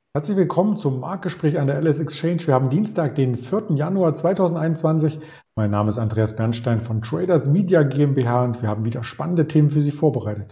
Herzlich willkommen zum Marktgespräch an der LS Exchange. Wir haben Dienstag, den 4. Januar 2021. Mein Name ist Andreas Bernstein von Traders Media GmbH und wir haben wieder spannende Themen für Sie vorbereitet.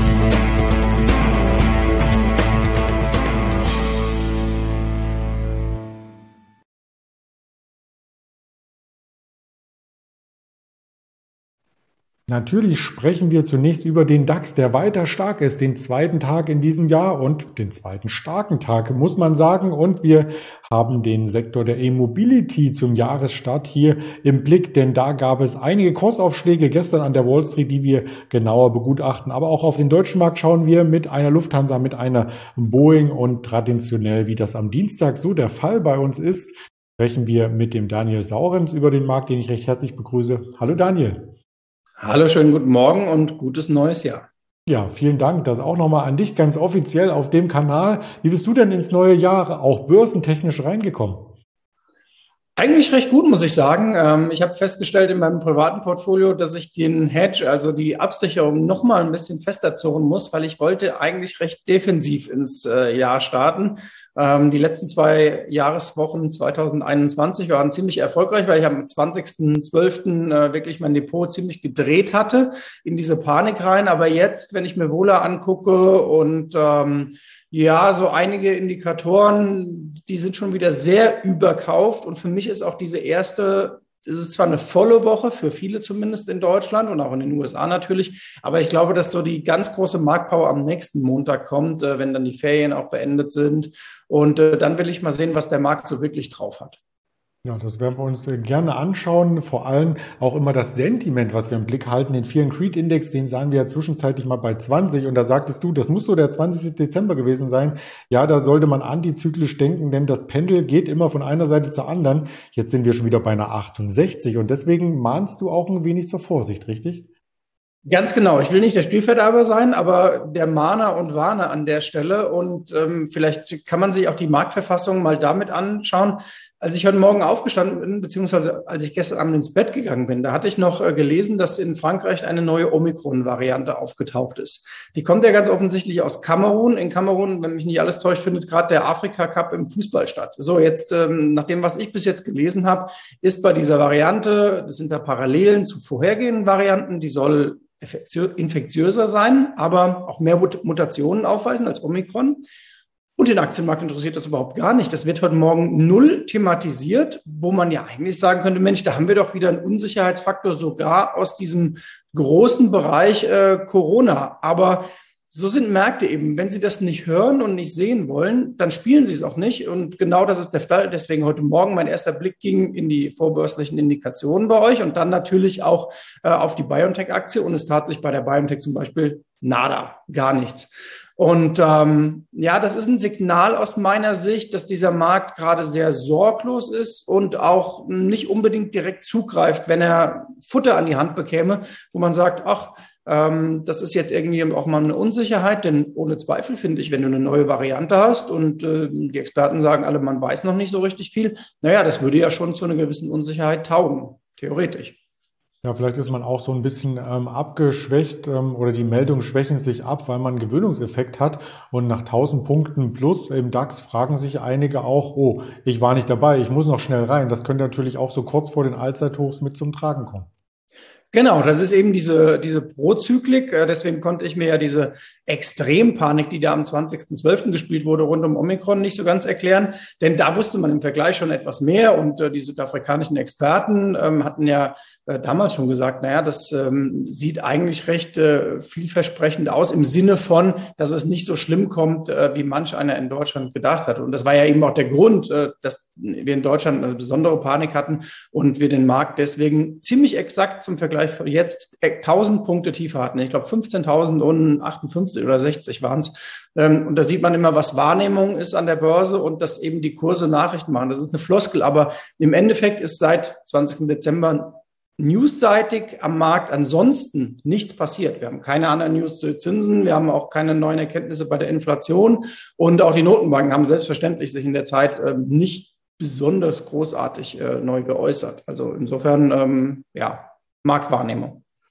Natürlich sprechen wir zunächst über den DAX, der weiter stark ist, den zweiten Tag in diesem Jahr und den zweiten starken Tag, muss man sagen. Und wir haben den Sektor der E-Mobility zum Jahresstart hier im Blick, denn da gab es einige Kursaufschläge gestern an der Wall Street, die wir genauer begutachten. Aber auch auf den deutschen Markt schauen wir mit einer Lufthansa, mit einer Boeing und traditionell, wie das am Dienstag so der Fall bei uns ist, sprechen wir mit dem Daniel Saurens über den Markt, den ich recht herzlich begrüße. Hallo Daniel. Hallo, schönen guten Morgen und gutes neues Jahr. Ja, vielen Dank. Das auch nochmal an dich ganz offiziell auf dem Kanal. Wie bist du denn ins neue Jahr auch börsentechnisch reingekommen? Eigentlich recht gut, muss ich sagen. Ich habe festgestellt in meinem privaten Portfolio, dass ich den Hedge, also die Absicherung, noch mal ein bisschen fester zurren muss, weil ich wollte eigentlich recht defensiv ins Jahr starten. Die letzten 2 Jahreswochen 2021 waren ziemlich erfolgreich, weil ich am 20.12. Wirklich mein Depot ziemlich gedreht hatte in diese Panik rein. Aber jetzt, wenn ich mir Vola angucke und ja, so einige Indikatoren, die sind schon wieder sehr überkauft. Und für mich ist auch diese erste, es ist zwar eine volle Woche, für viele zumindest in Deutschland und auch in den USA natürlich, aber ich glaube, dass so die ganz große Marktpower am nächsten Montag kommt, wenn dann die Ferien auch beendet sind. Und dann will ich mal sehen, was der Markt so wirklich drauf hat. Ja, das werden wir uns gerne anschauen. Vor allem auch immer das Sentiment, was wir im Blick halten. Den Fear and Greed Index, den sahen wir ja zwischenzeitlich mal bei 20. Und da sagtest du, das muss so der 20. Dezember gewesen sein. Ja, da sollte man antizyklisch denken, denn das Pendel geht immer von einer Seite zur anderen. Jetzt sind wir schon wieder bei einer 68. Und deswegen mahnst du auch ein wenig zur Vorsicht, richtig? Ganz genau. Ich will nicht der Spielverderber sein, aber der Mahner und Warner an der Stelle. Und vielleicht kann man sich auch die Marktverfassung mal damit anschauen. Als ich heute Morgen aufgestanden bin, beziehungsweise als ich gestern Abend ins Bett gegangen bin, da hatte ich noch gelesen, dass in Frankreich eine neue Omikron-Variante aufgetaucht ist. Die kommt ja ganz offensichtlich aus Kamerun. In Kamerun, wenn mich nicht alles täuscht, findet gerade der Afrika-Cup im Fußball statt. So, jetzt nach dem, was ich bis jetzt gelesen habe, ist bei dieser Variante, das sind da Parallelen zu vorhergehenden Varianten, die soll infektiöser sein, aber auch mehr Mutationen aufweisen als Omikron. Und den Aktienmarkt interessiert das überhaupt gar nicht. Das wird heute Morgen null thematisiert, wo man ja eigentlich sagen könnte, Mensch, da haben wir doch wieder einen Unsicherheitsfaktor sogar aus diesem großen Bereich Corona. Aber so sind Märkte eben. Wenn sie das nicht hören und nicht sehen wollen, dann spielen sie es auch nicht. Und genau das ist der Fall. Deswegen heute Morgen mein erster Blick ging in die vorbörslichen Indikationen bei euch und dann natürlich auch auf die BioNTech-Aktie. Und es tat sich bei der BioNTech zum Beispiel nada, gar nichts. Und ja, das ist ein Signal aus meiner Sicht, dass dieser Markt gerade sehr sorglos ist und auch nicht unbedingt direkt zugreift, wenn er Futter an die Hand bekäme, wo man sagt, ach, das ist jetzt irgendwie auch mal eine Unsicherheit, denn ohne Zweifel finde ich, wenn du eine neue Variante hast und die Experten sagen alle, man weiß noch nicht so richtig viel, naja, das würde ja schon zu einer gewissen Unsicherheit taugen, theoretisch. Ja, vielleicht ist man auch so ein bisschen abgeschwächt oder die Meldungen schwächen sich ab, weil man einen Gewöhnungseffekt hat. Und nach 1000 Punkten plus im DAX fragen sich einige auch, oh, ich war nicht dabei, ich muss noch schnell rein. Das könnte natürlich auch so kurz vor den Allzeithochs mit zum Tragen kommen. Genau, das ist eben diese Prozyklik. Deswegen konnte ich mir ja diese Extrempanik, die da am 20.12. gespielt wurde, rund um Omikron nicht so ganz erklären. Denn da wusste man im Vergleich schon etwas mehr. Und die südafrikanischen Experten hatten ja damals schon gesagt, naja, das sieht eigentlich recht vielversprechend aus im Sinne von, dass es nicht so schlimm kommt, wie manch einer in Deutschland gedacht hat. Und das war ja eben auch der Grund, dass wir in Deutschland eine besondere Panik hatten und wir den Markt deswegen ziemlich exakt zum Vergleich jetzt 1000 Punkte tiefer hatten. Ich glaube 15.058 oder 60 waren es. Und da sieht man immer, was Wahrnehmung ist an der Börse und dass eben die Kurse Nachrichten machen. Das ist eine Floskel, aber im Endeffekt ist seit 20. Dezember newsseitig am Markt ansonsten nichts passiert. Wir haben keine anderen News zu Zinsen, wir haben auch keine neuen Erkenntnisse bei der Inflation und auch die Notenbanken haben selbstverständlich sich in der Zeit nicht besonders großartig neu geäußert. Also insofern, ja, Marktwahrnehmung.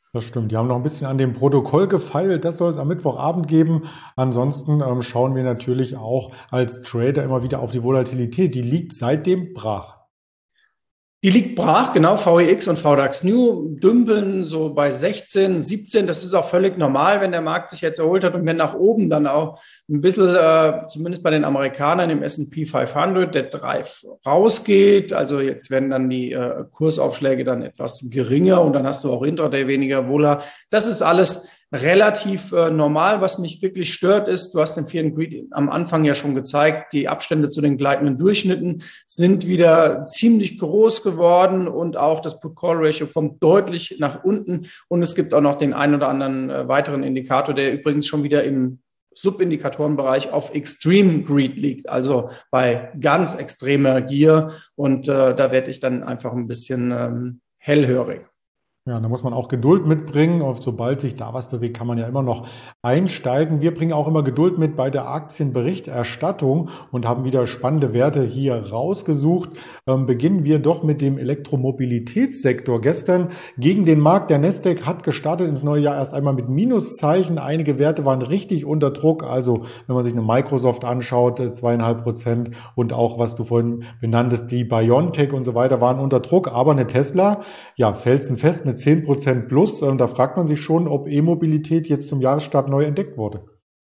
Das stimmt. Die haben noch ein bisschen an dem Protokoll gefeilt. Das soll es am Mittwochabend geben. Ansonsten schauen wir natürlich auch als Trader immer wieder auf die Volatilität. Die liegt seitdem brach. Die liegt brach, genau, VEX und VDAX New dümpeln so bei 16, 17. Das ist auch völlig normal, wenn der Markt sich jetzt erholt hat und wenn nach oben dann auch ein bisschen, zumindest bei den Amerikanern im S&P 500, der Drive rausgeht. Also jetzt werden dann die Kursaufschläge dann etwas geringer und dann hast du auch Intraday weniger Vola. Das ist alles relativ normal. Was mich wirklich stört ist, du hast den Fear and Greed am Anfang ja schon gezeigt, die Abstände zu den gleitenden Durchschnitten sind wieder ziemlich groß geworden und auch das Put-Call-Ratio kommt deutlich nach unten und es gibt auch noch den einen oder anderen weiteren Indikator, der übrigens schon wieder im Subindikatorenbereich auf Extreme Greed liegt, also bei ganz extremer Gier und da werde ich dann einfach ein bisschen hellhörig. Ja, da muss man auch Geduld mitbringen. Und sobald sich da was bewegt, kann man ja immer noch einsteigen. Wir bringen auch immer Geduld mit bei der Aktienberichterstattung und haben wieder spannende Werte hier rausgesucht. Beginnen wir doch mit dem Elektromobilitätssektor. Gestern gegen den Markt. Der Nasdaq hat gestartet ins neue Jahr erst einmal mit Minuszeichen. Einige Werte waren richtig unter Druck. Also wenn man sich eine Microsoft anschaut, 2,5% und auch, was du vorhin benanntest, die BioNTech und so weiter waren unter Druck. Aber eine Tesla, ja, felsenfest mit 10% plus. Da fragt man sich schon, ob E-Mobilität jetzt zum Jahresstart neu entdeckt wurde.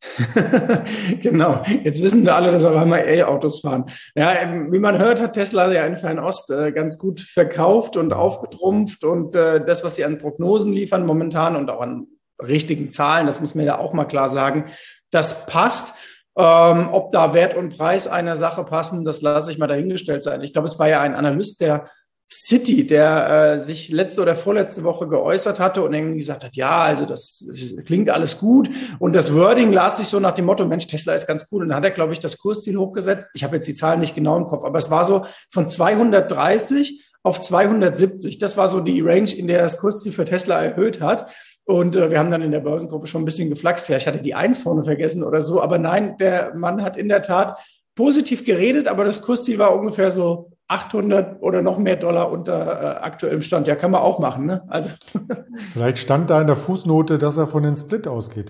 Genau, jetzt wissen wir alle, dass wir einmal E-Autos fahren. Ja, wie man hört, hat Tesla ja in Fernost ganz gut verkauft und aufgetrumpft und das, was sie an Prognosen liefern momentan und auch an richtigen Zahlen, das muss man ja auch mal klar sagen, das passt. Ob da Wert und Preis einer Sache passen, das lasse ich mal dahingestellt sein. Ich glaube, es war ja ein Analyst der Citi, der sich letzte oder vorletzte Woche geäußert hatte und irgendwie gesagt hat, ja, also das klingt alles gut. Und das Wording las sich so nach dem Motto, Mensch, Tesla ist ganz cool. Und dann hat er, glaube ich, das Kursziel hochgesetzt. Ich habe jetzt die Zahlen nicht genau im Kopf, aber es war so von 230 auf 270. Das war so die Range, in der das Kursziel für Tesla erhöht hat. Und wir haben dann in der Börsengruppe schon ein bisschen geflaxt. Vielleicht hatte die 1 vorne vergessen oder so. Aber nein, der Mann hat in der Tat positiv geredet, aber das Kursziel war ungefähr so 800 oder noch mehr Dollar unter aktuellem Stand. Ja, kann man auch machen, ne? Also Vielleicht stand da in der Fußnote, dass er von den Split ausgeht.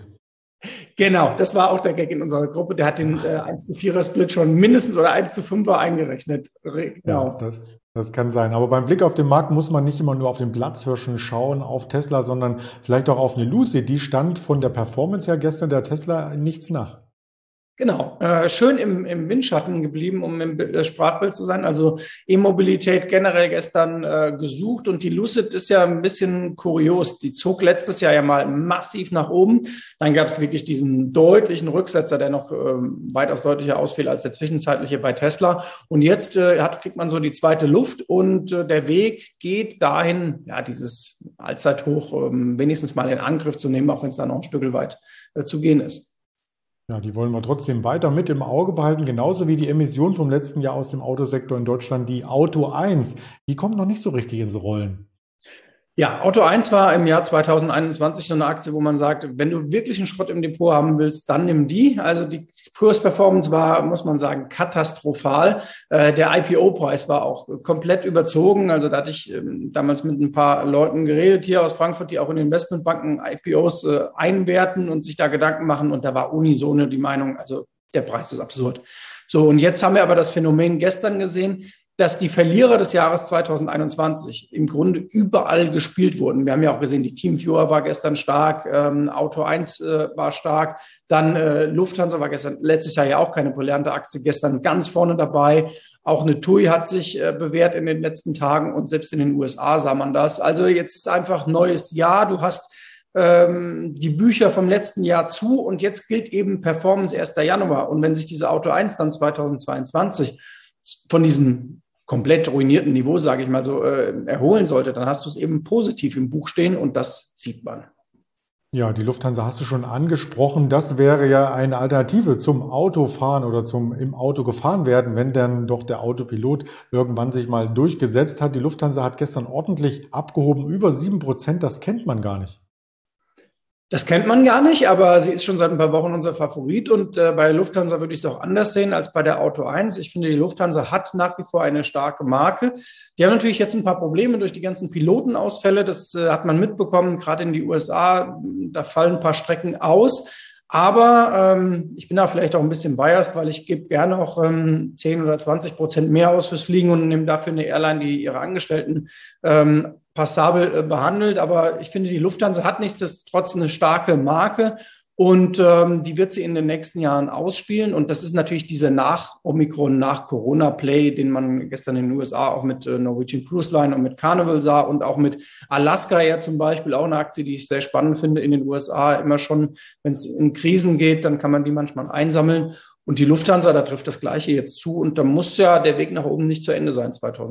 genau, das war auch der Gag in unserer Gruppe. Der hat den 1:4er Split schon mindestens oder 1:5er eingerechnet. Genau. Ja, das kann sein. Aber beim Blick auf den Markt muss man nicht immer nur auf den Platzhirschen schauen, auf Tesla, sondern vielleicht auch auf eine Lucid. Die stand von der Performance her gestern der Tesla in nichts nach. Genau, schön im Windschatten geblieben, um im Sprachbild zu sein. Also E-Mobilität generell gestern gesucht und die Lucid ist ja ein bisschen kurios. Die zog letztes Jahr ja mal massiv nach oben. Dann gab es wirklich diesen deutlichen Rücksetzer, der noch weitaus deutlicher ausfiel als der zwischenzeitliche bei Tesla. Und jetzt kriegt man so die zweite Luft und der Weg geht dahin, ja, dieses Allzeithoch wenigstens mal in Angriff zu nehmen, auch wenn es da noch ein Stück weit zu gehen ist. Ja, die wollen wir trotzdem weiter mit im Auge behalten, genauso wie die Emission vom letzten Jahr aus dem Autosektor in Deutschland, die Auto 1. Die kommt noch nicht so richtig ins Rollen. Ja, Auto 1 war im Jahr 2021 so eine Aktie, wo man sagt, wenn du wirklich einen Schrott im Depot haben willst, dann nimm die. Also die Kursperformance war, muss man sagen, katastrophal. Der IPO-Preis war auch komplett überzogen. Also da hatte ich damals mit ein paar Leuten geredet hier aus Frankfurt, die auch in Investmentbanken IPOs einwerten und sich da Gedanken machen. Und da war unisono die Meinung, also der Preis ist absurd. So, und jetzt haben wir aber das Phänomen gestern gesehen, dass die Verlierer des Jahres 2021 im Grunde überall gespielt wurden. Wir haben ja auch gesehen, die Teamviewer war gestern stark, Auto 1 war stark, dann Lufthansa war letztes Jahr ja auch keine brillante Aktie, gestern ganz vorne dabei. Auch eine TUI hat sich bewährt in den letzten Tagen und selbst in den USA sah man das. Also jetzt ist einfach neues Jahr, du hast die Bücher vom letzten Jahr zu und jetzt gilt eben Performance 1. Januar. Und wenn sich diese Auto 1 dann 2022 von diesem komplett ruinierten Niveau, sage ich mal so, erholen sollte, dann hast du es eben positiv im Buch stehen und das sieht man. Ja, die Lufthansa hast du schon angesprochen. Das wäre ja eine Alternative zum Autofahren oder zum im Auto gefahren werden, wenn dann doch der Autopilot irgendwann sich mal durchgesetzt hat. Die Lufthansa hat gestern ordentlich abgehoben, über 7%, das kennt man gar nicht. Das kennt man gar nicht, aber sie ist schon seit ein paar Wochen unser Favorit und bei Lufthansa würde ich es auch anders sehen als bei der Auto 1. Ich finde, die Lufthansa hat nach wie vor eine starke Marke. Die haben natürlich jetzt ein paar Probleme durch die ganzen Pilotenausfälle. Das hat man mitbekommen, gerade in die USA. Da fallen ein paar Strecken aus. Aber ich bin da vielleicht auch ein bisschen biased, weil ich gebe gerne auch 10 oder 20% mehr aus fürs Fliegen und nehme dafür eine Airline, die ihre Angestellten passabel behandelt. Aber ich finde, die Lufthansa hat nichtsdestotrotz eine starke Marke und die wird sie in den nächsten Jahren ausspielen. Und das ist natürlich dieser Nach-Omikron, Nach-Corona-Play, den man gestern in den USA auch mit Norwegian Cruise Line und mit Carnival sah und auch mit Alaska ja zum Beispiel, auch eine Aktie, die ich sehr spannend finde in den USA. Immer schon, wenn es in Krisen geht, dann kann man die manchmal einsammeln. Und die Lufthansa, da trifft das Gleiche jetzt zu. Und da muss ja der Weg nach oben nicht zu Ende sein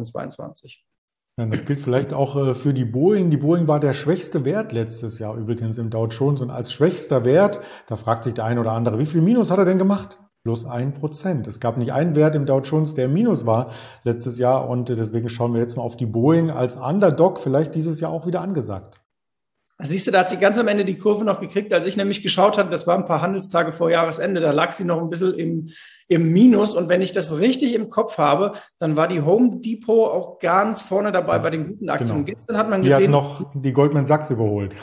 2022. Ja, das gilt vielleicht auch für die Boeing. Die Boeing war der schwächste Wert letztes Jahr übrigens im Dow Jones. Und als schwächster Wert, da fragt sich der eine oder andere, wie viel Minus hat er denn gemacht? Plus 1%. Es gab nicht einen Wert im Dow Jones, der im Minus war letztes Jahr. Und deswegen schauen wir jetzt mal auf die Boeing als Underdog, vielleicht dieses Jahr auch wieder angesagt. Siehst du, da hat sie ganz am Ende die Kurve noch gekriegt, als ich nämlich geschaut hatte, das war ein paar Handelstage vor Jahresende, da lag sie noch ein bisschen im Minus. Und wenn ich das richtig im Kopf habe, dann war die Home Depot auch ganz vorne dabei bei den guten Aktien. Genau. Gestern hat man Die gesehen, hat noch die Goldman Sachs überholt.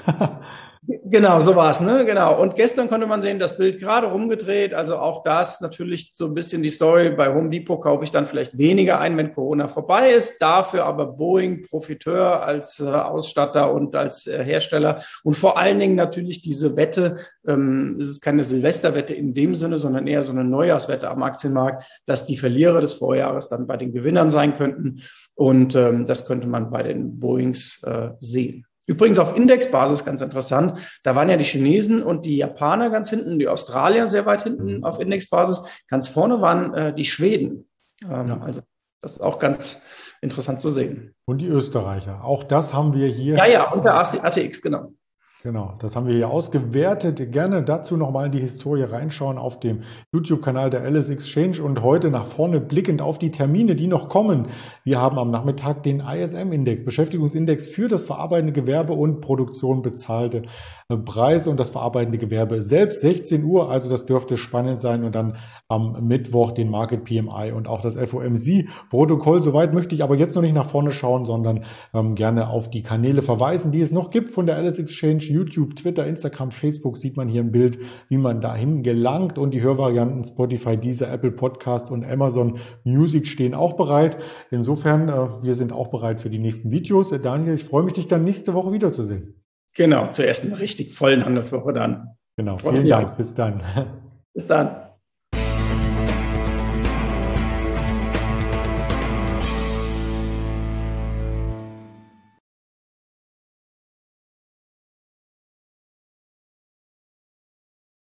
Genau, so war es, ne? Genau. Und gestern konnte man sehen, das Bild gerade rumgedreht. Also auch das natürlich so ein bisschen die Story. Bei Home Depot kaufe ich dann vielleicht weniger ein, wenn Corona vorbei ist. Dafür aber Boeing Profiteur als Ausstatter und als Hersteller. Und vor allen Dingen natürlich diese Wette. Es ist keine Silvesterwette in dem Sinne, sondern eher so eine Neujahrswette am Aktienmarkt, dass die Verlierer des Vorjahres dann bei den Gewinnern sein könnten. Und das könnte man bei den Boeings sehen. Übrigens auf Indexbasis ganz interessant. Da waren ja die Chinesen und die Japaner ganz hinten, die Australier sehr weit hinten auf Indexbasis. Ganz vorne waren die Schweden. Also das ist auch ganz interessant zu sehen. Und die Österreicher. Auch das haben wir hier. Ja, und der ATX, genau. Genau, das haben wir hier ausgewertet. Gerne dazu nochmal in die Historie reinschauen auf dem YouTube-Kanal der Alice Exchange und heute nach vorne blickend auf die Termine, die noch kommen. Wir haben am Nachmittag den ISM-Index, Beschäftigungsindex für das verarbeitende Gewerbe und Produktion bezahlte Preise und das verarbeitende Gewerbe selbst 16 Uhr. Also das dürfte spannend sein und dann am Mittwoch den Market PMI und auch das FOMC-Protokoll. Soweit möchte ich aber jetzt noch nicht nach vorne schauen, sondern gerne auf die Kanäle verweisen, die es noch gibt von der Alice Exchange. YouTube, Twitter, Instagram, Facebook sieht man hier ein Bild, wie man dahin gelangt und die Hörvarianten Spotify, Deezer, Apple Podcast und Amazon Music stehen auch bereit. Insofern, wir sind auch bereit für die nächsten Videos. Daniel, ich freue mich, dich dann nächste Woche wiederzusehen. Genau, zur ersten richtig vollen Handelswoche dann. Genau, vielen Dank. Bis dann. Bis dann.